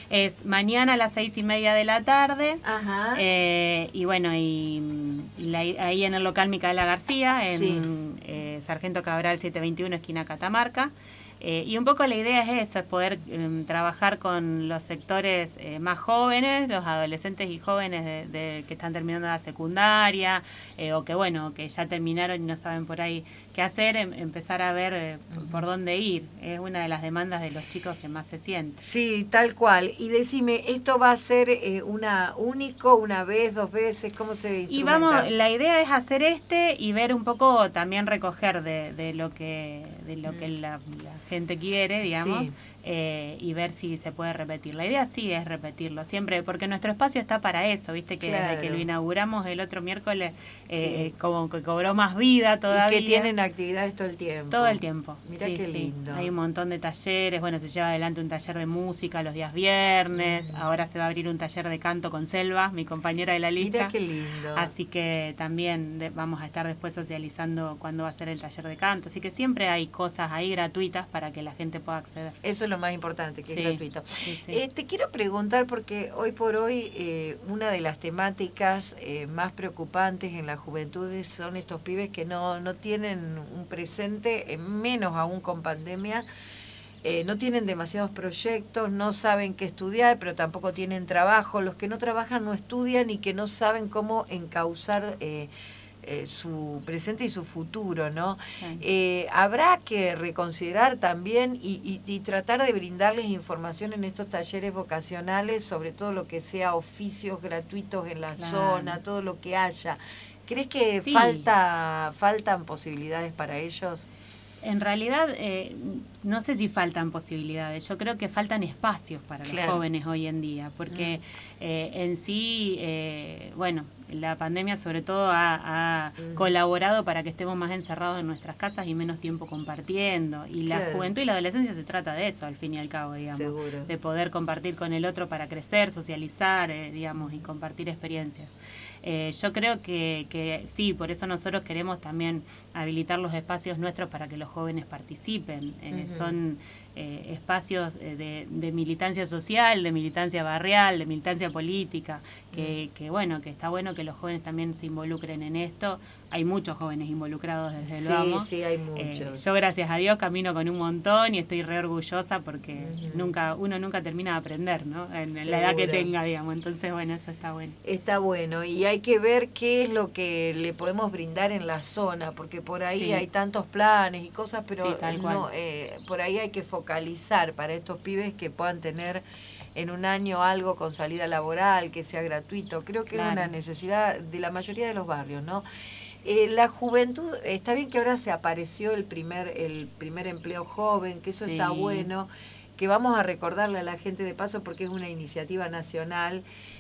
Es mañana a las 6:30 de la tarde. Ajá. Y bueno, ahí en el local Micaela García, en Sí. Sargento Cabral 721, esquina Catamarca. Y un poco la idea es eso, es poder trabajar con los sectores más jóvenes, los adolescentes y jóvenes que están terminando la secundaria, o que ya terminaron y no saben por ahí qué hacer, empezar a ver por dónde ir. Es una de las demandas de los chicos que más se sienten. Sí, tal cual. Y decime, ¿esto va a ser una vez, 2 veces? ¿Cómo se instrumenta? Y la idea es hacer y ver un poco, también recoger de lo que la gente quiere, digamos, Sí. Y ver si se puede repetir. La idea sí es repetirlo, siempre, porque nuestro espacio está para eso, viste que Claro. desde que lo inauguramos el otro miércoles, Sí. como que cobró más vida todavía. Y que tienen actividades todo el tiempo. Todo el tiempo. Mirá sí, qué sí. lindo. Hay un montón de talleres. Bueno, se lleva adelante un taller de música los días viernes. Ahora se va a abrir un taller de canto con Selva, mi compañera de la lista. Mirá qué lindo. Así que también vamos a estar después socializando cuándo va a ser el taller de canto. Así que siempre hay cosas ahí gratuitas para que la gente pueda acceder. Eso es lo más importante, que es gratuito. Sí, sí. Te quiero preguntar, porque hoy por hoy una de las temáticas más preocupantes en la juventud son estos pibes que no tienen un presente, menos aún con pandemia. No tienen demasiados proyectos, no saben qué estudiar, pero tampoco tienen trabajo. Los que no trabajan no estudian y que no saben cómo encauzar su presente y su futuro, ¿no? Sí. Habrá que reconsiderar también y tratar de brindarles información en estos talleres vocacionales, sobre todo lo que sea oficios gratuitos en la zona, todo lo que haya. ¿Crees que faltan posibilidades para ellos? En realidad, no sé si faltan posibilidades, yo creo que faltan espacios para los jóvenes hoy en día, porque en sí, la pandemia sobre todo ha colaborado para que estemos más encerrados en nuestras casas y menos tiempo compartiendo. Y la juventud y la adolescencia se trata de eso, al fin y al cabo, digamos. Seguro. De poder compartir con el otro para crecer, socializar, digamos, y compartir experiencias. Yo creo que sí, por eso nosotros queremos también habilitar los espacios nuestros para que los jóvenes participen. Son espacios de militancia social, de militancia barrial, de militancia política, que está bueno que los jóvenes también se involucren en esto. Hay muchos jóvenes involucrados desde el Vamos. Sí, hay muchos. Yo, gracias a Dios, camino con un montón y estoy re orgullosa porque uno nunca termina de aprender, ¿no? En la edad que tenga, digamos. Entonces, bueno, eso está bueno. Está bueno, y hay que ver qué es lo que le podemos brindar en la zona, porque por ahí hay tantos planes y cosas, pero por ahí hay que focalizar para estos pibes que puedan tener en un año algo con salida laboral, que sea gratuito. Creo que es una necesidad de la mayoría de los barrios, ¿no? La juventud, está bien que ahora se apareció el primer empleo joven, que eso está bueno, que vamos a recordarle a la gente de paso porque es una iniciativa nacional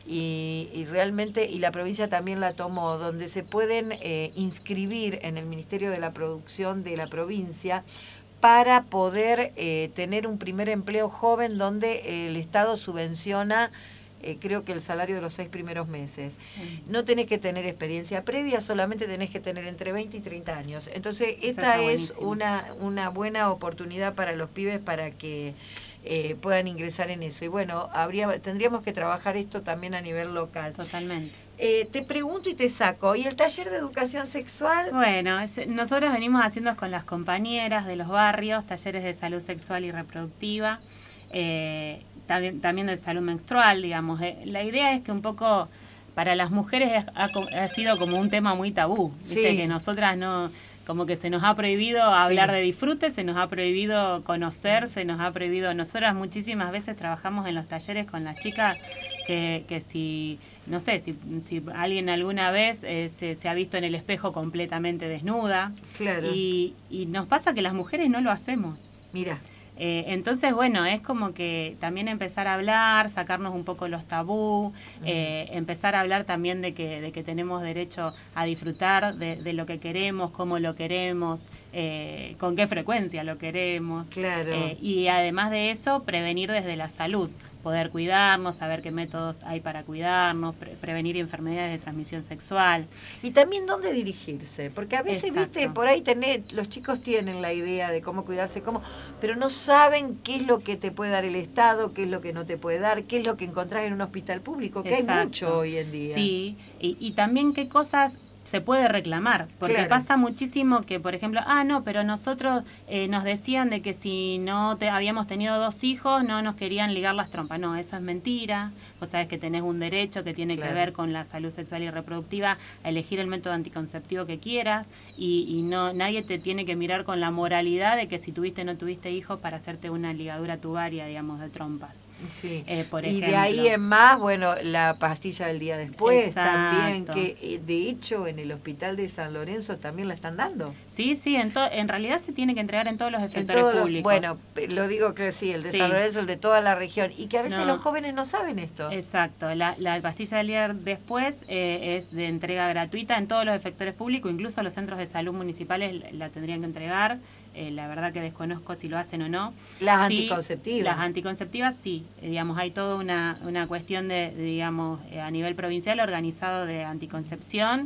y realmente, y la provincia también la tomó, donde se pueden inscribir en el Ministerio de la Producción de la provincia para poder tener un primer empleo joven donde el Estado subvenciona creo que el salario de los 6 primeros meses. No tenés que tener experiencia previa, solamente tenés que tener entre 20 y 30 años. Entonces, esta es una buena oportunidad para los pibes para que puedan ingresar en eso. Y bueno, tendríamos que trabajar esto también a nivel local. Totalmente. Te pregunto y te saco, ¿y el taller de educación sexual? Bueno, nosotros venimos haciendo con las compañeras de los barrios talleres de salud sexual y reproductiva, también de salud menstrual, digamos. La idea es que un poco para las mujeres ha sido como un tema muy tabú, ¿viste? Que nosotras no, como que se nos ha prohibido hablar de disfrute, se nos ha prohibido conocer, se nos ha prohibido. Nosotras muchísimas veces trabajamos en los talleres con las chicas que si, no sé, si alguien alguna vez se ha visto en el espejo completamente desnuda. Claro. Y nos pasa que las mujeres no lo hacemos. Mira. Entonces, bueno, es como que también empezar a hablar, sacarnos un poco los tabú, empezar a hablar también de que tenemos derecho a disfrutar de lo que queremos, cómo lo queremos, con qué frecuencia lo queremos. Claro. Y además de eso, prevenir desde la salud, poder cuidarnos, saber qué métodos hay para cuidarnos, prevenir enfermedades de transmisión sexual. Y también dónde dirigirse, porque a veces, viste, por ahí los chicos tienen la idea de cómo cuidarse, pero no saben qué es lo que te puede dar el Estado, qué es lo que no te puede dar, qué es lo que encontrás en un hospital público, que hay mucho hoy en día. Sí, y también qué cosas se puede reclamar, porque pasa muchísimo que, por ejemplo, no, pero nosotros nos decían de que si no habíamos tenido 2 hijos, no nos querían ligar las trompas. No, eso es mentira. Vos sabés que tenés un derecho que tiene que ver con la salud sexual y reproductiva, a elegir el método anticonceptivo que quieras, y no, nadie te tiene que mirar con la moralidad de que si tuviste o no tuviste hijos para hacerte una ligadura tubaria, digamos, de trompas. Sí. Por y ejemplo. De ahí en más, bueno, la pastilla del día después también, que de hecho en el hospital de San Lorenzo también la están dando. Sí, en realidad se tiene que entregar en todos los efectores públicos. Bueno, lo digo que sí, el de San Lorenzo, el de toda la región, y que a veces los jóvenes no saben esto. Exacto, la pastilla del día después es de entrega gratuita en todos los efectores públicos, incluso los centros de salud municipales la tendrían que entregar. La verdad que desconozco si lo hacen o no. Las anticonceptivas. Las anticonceptivas sí, digamos, hay toda una cuestión de, digamos, a nivel provincial organizado de anticoncepción.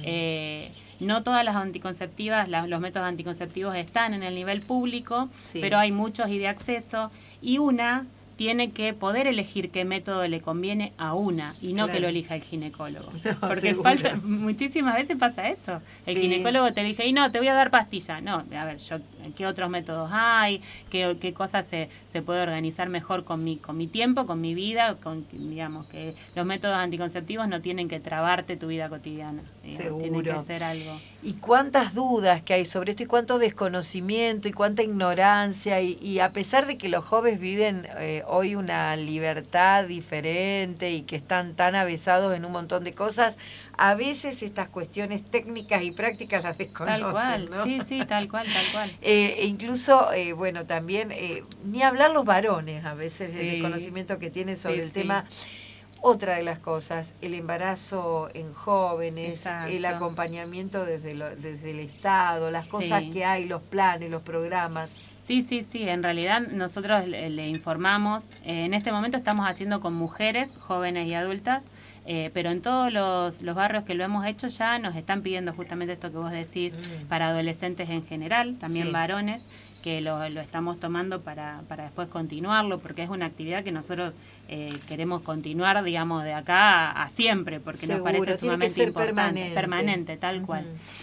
No todas las anticonceptivas, los métodos anticonceptivos están en el nivel público, pero hay muchos y de acceso, y una tiene que poder elegir qué método le conviene a una y no que lo elija el ginecólogo. No, porque muchísimas veces pasa eso. El ginecólogo te elige y no, te voy a dar pastilla. No, a ver, ¿qué otros métodos hay? ¿Qué cosas se puede organizar mejor con mi tiempo, con mi vida? Digamos que los métodos anticonceptivos no tienen que trabarte tu vida cotidiana. Seguro. Tiene que ser algo. Y cuántas dudas que hay sobre esto y cuánto desconocimiento y cuánta ignorancia y a pesar de que los jóvenes viven hoy una libertad diferente y que están tan avesados en un montón de cosas, a veces estas cuestiones técnicas y prácticas las desconocen. Tal cual, ¿no? sí, tal cual. Incluso, bueno, también, ni hablar los varones a veces del desconocimiento que tienen sobre el tema. Otra de las cosas, el embarazo en jóvenes, el acompañamiento desde el Estado, las cosas que hay, los planes, los programas. Sí, en realidad nosotros le informamos, en este momento estamos haciendo con mujeres, jóvenes y adultas, pero en todos los barrios que lo hemos hecho ya nos están pidiendo justamente esto que vos decís, para adolescentes en general, también varones, que lo estamos tomando para después continuarlo, porque es una actividad que nosotros queremos continuar, digamos, de acá a siempre, porque nos parece sumamente importante, permanente, tal cual.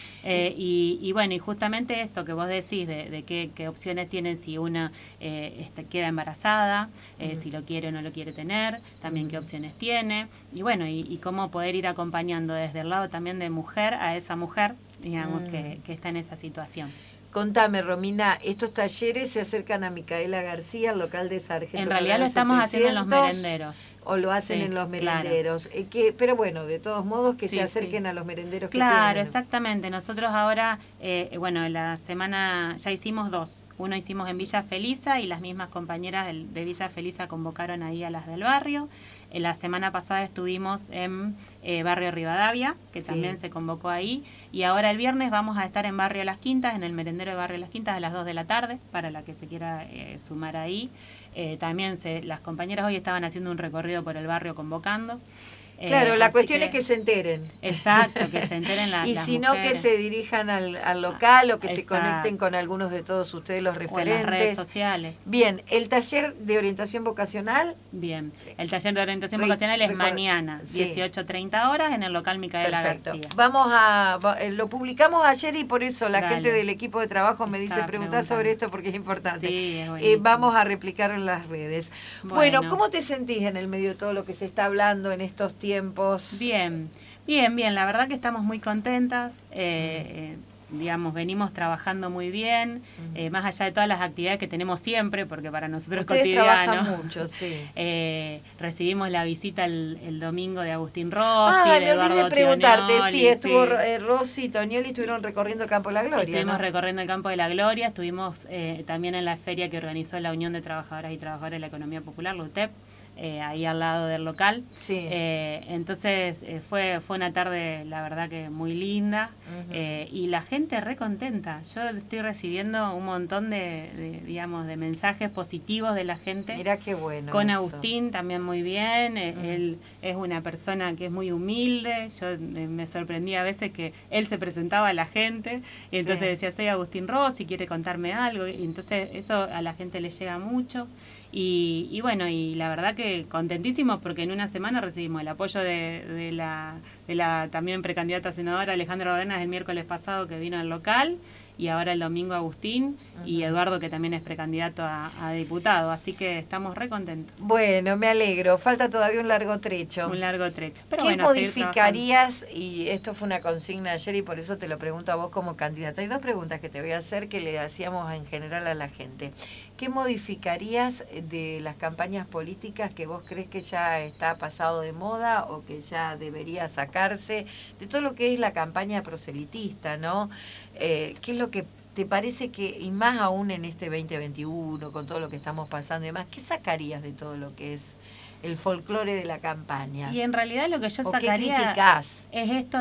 Y bueno, y justamente esto que vos decís de qué opciones tienen si una queda embarazada, si lo quiere o no lo quiere tener, también qué opciones tiene, y bueno, y cómo poder ir acompañando desde el lado también de mujer a esa mujer, digamos, que está en esa situación. Contame, Romina, estos talleres se acercan a Micaela García, al local de Sargento. En realidad lo estamos haciendo en los merenderos. O lo hacen en los merenderos. Claro. Pero bueno, de todos modos que se acerquen a los merenderos que tienen. Claro, exactamente. Nosotros ahora, bueno, la semana ya hicimos 2. Uno hicimos en Villa Felisa y las mismas compañeras de Villa Felisa convocaron ahí a las del barrio. La semana pasada estuvimos en Barrio Rivadavia, que también se convocó ahí. Y ahora el viernes vamos a estar en Barrio Las Quintas, en el merendero de Barrio Las Quintas a las 2 de la tarde, para la que se quiera sumar ahí. También las compañeras hoy estaban haciendo un recorrido por el barrio convocando. Claro, la cuestión es que se enteren. Exacto, que se enteren las Y si mujeres. No, que se dirijan al local o que se conecten con algunos de todos ustedes, los referentes. O en las redes sociales. Bien, el taller de orientación vocacional. Bien, el taller de orientación vocacional es mañana, 18:30 horas, en el local Micaela García. Lo publicamos ayer y por eso la gente del equipo de trabajo me dice, preguntá sobre esto porque es importante. Sí, es vamos a replicarlo en las redes. Bueno, ¿cómo te sentís en el medio de todo lo que se está hablando en estos tiempos? Bien, la verdad que estamos muy contentas, digamos, venimos trabajando muy bien, más allá de todas las actividades que tenemos siempre, porque para nosotros es cotidiano. Trabajan mucho, sí. Recibimos la visita el domingo de Agustín Rossi, de Eduardo me olvidé preguntarte, Tionioli, estuvo Rossi y Tonioli, estuvieron recorriendo el Campo de la Gloria. Estuvimos recorriendo el Campo de la Gloria, estuvimos también en la feria que organizó la Unión de Trabajadoras y Trabajadores de la Economía Popular, la UTEP, ahí al lado del local. Sí. Entonces fue una tarde, la verdad que muy linda, y la gente re contenta. Yo estoy recibiendo un montón digamos, de mensajes positivos de la gente. Mirá qué bueno. Con eso. Agustín también muy bien. Él es una persona que es muy humilde. Yo me sorprendía a veces que él se presentaba a la gente y entonces decía, soy Agustín Rossi, quiere contarme algo, y entonces eso a la gente le llega mucho. Y bueno, y la verdad que contentísimos porque en una semana recibimos el apoyo de la también precandidata a senadora Alejandra Ordenas el miércoles pasado, que vino al local, y ahora el domingo Agustín, y Eduardo, que también es precandidato a diputado, así que estamos re contentos. Bueno, me alegro, falta todavía un largo trecho. Un largo trecho. Pero ¿Qué bueno, modificarías? Y esto fue una consigna ayer y por eso te lo pregunto a vos como candidato. Hay dos preguntas que te voy a hacer que le hacíamos en general a la gente. ¿Qué modificarías de las campañas políticas que vos crees que ya está pasado de moda o que ya debería sacarse? De todo lo que es la campaña proselitista, ¿no? ¿Qué es lo que te parece que, y más aún en este 2021, con todo lo que estamos pasando y demás, qué sacarías de todo lo que es el folclore de la campaña? Y en realidad lo que yo sacaría es esto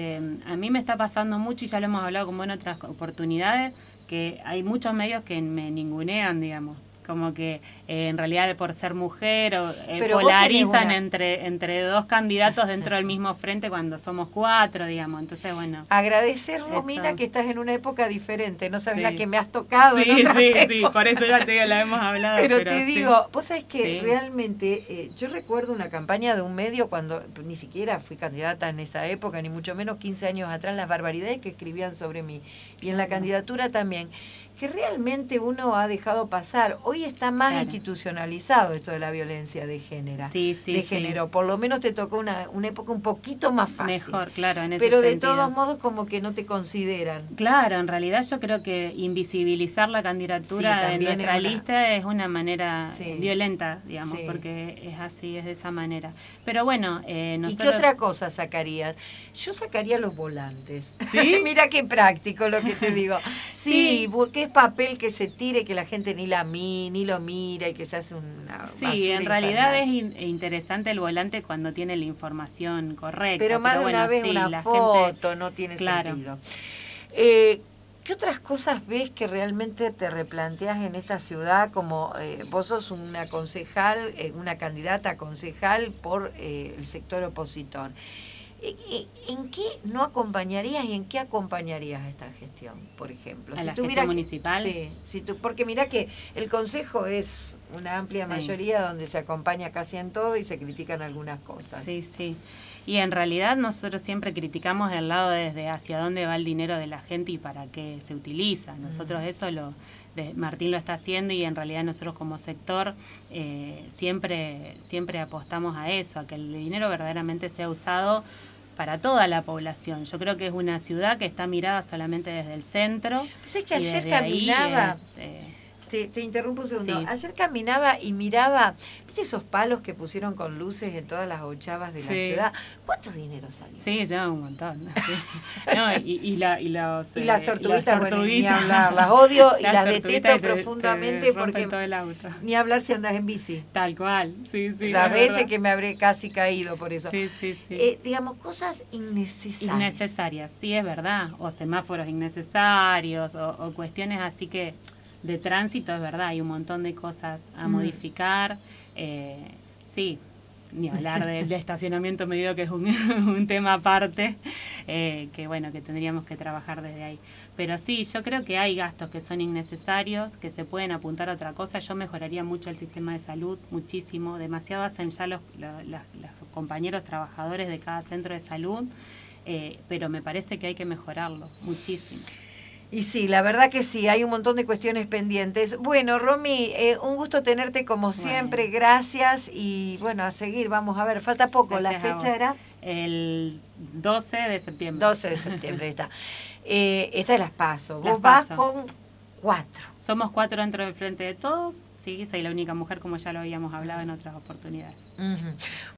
a mí me está pasando mucho, y ya lo hemos hablado como en otras oportunidades, que hay muchos medios que me ningunean, digamos. Como que en realidad por ser mujer polarizan entre dos candidatos dentro del mismo frente cuando somos 4, digamos. Entonces, bueno. Agradecer, Romina, que estás en una época diferente. No sabes la que me has tocado. Sí, por eso ya te digo, la hemos hablado. Pero te digo, vos sabés que realmente yo recuerdo una campaña de un medio cuando ni siquiera fui candidata en esa época, ni mucho menos 15 años atrás, las barbaridades que escribían sobre mí. Y en la candidatura también, que realmente uno ha dejado pasar. Hoy está más institucionalizado esto de la violencia de género. Género. Por lo menos te tocó una época un poquito más fácil. Mejor, claro, en ese Pero de sentido. todos modos como que no te consideran. Claro, en realidad yo creo que invisibilizar la candidatura de nuestra lista es una manera violenta, digamos, porque es así, es de esa manera. Pero bueno, nosotros... ¿Y qué otra cosa sacarías? Yo sacaría los volantes. ¿Sí? Mira qué práctico lo que te digo. Sí, porque es papel que se tire, que la gente ni lo mira y que se hace una Sí, en realidad es interesante el volante cuando tiene la información correcta. Pero más de una vez una foto no tiene sentido. ¿Qué otras cosas ves que realmente te replanteas en esta ciudad? Como vos sos una concejal, una candidata a concejal por el sector opositor. ¿En qué no acompañarías y en qué acompañarías a esta gestión, por ejemplo? ¿A la gestión municipal? Sí, porque mirá que el Consejo es una amplia mayoría donde se acompaña casi en todo y se critican algunas cosas. Sí. Y en realidad nosotros siempre criticamos del lado desde hacia dónde va el dinero de la gente y para qué se utiliza. Nosotros eso Martín lo está haciendo, y en realidad nosotros como sector siempre apostamos a eso, a que el dinero verdaderamente sea usado para toda la población. Yo creo que es una ciudad que está mirada solamente desde el centro. Pues es que ayer caminaba... Te interrumpo un segundo. Ayer caminaba y miraba, ¿viste esos palos que pusieron con luces en todas las ochavas de la ciudad? ¿Cuánto dinero salió? Sí, ya un montón. No, y las tortuguitas, bueno, ni hablar, las odio y las detesto profundamente porque todo el auto. Ni hablar si andas en bici. Tal cual, sí. Las veces que me habré casi caído por eso. Sí. Digamos, cosas innecesarias. Innecesarias, sí, es verdad. O semáforos innecesarios, o cuestiones así que... De tránsito, es verdad, hay un montón de cosas a modificar. Sí, ni hablar del estacionamiento medido, que es un tema aparte, que bueno, que tendríamos que trabajar desde ahí. Pero sí, yo creo que hay gastos que son innecesarios, que se pueden apuntar a otra cosa. Yo mejoraría mucho el sistema de salud, muchísimo. Demasiado hacen ya los compañeros trabajadores de cada centro de salud, pero me parece que hay que mejorarlo muchísimo. Y sí, la verdad que sí, hay un montón de cuestiones pendientes. Bueno, Romy, un gusto tenerte como siempre, gracias, y bueno, a seguir, vamos a ver, falta poco, gracias. La fecha era... El 12 de septiembre. 12 de septiembre, está. Esta es las PASO, vos vas con 4. Somos 4 dentro del Frente de Todos, sí, soy la única mujer, como ya lo habíamos hablado en otras oportunidades.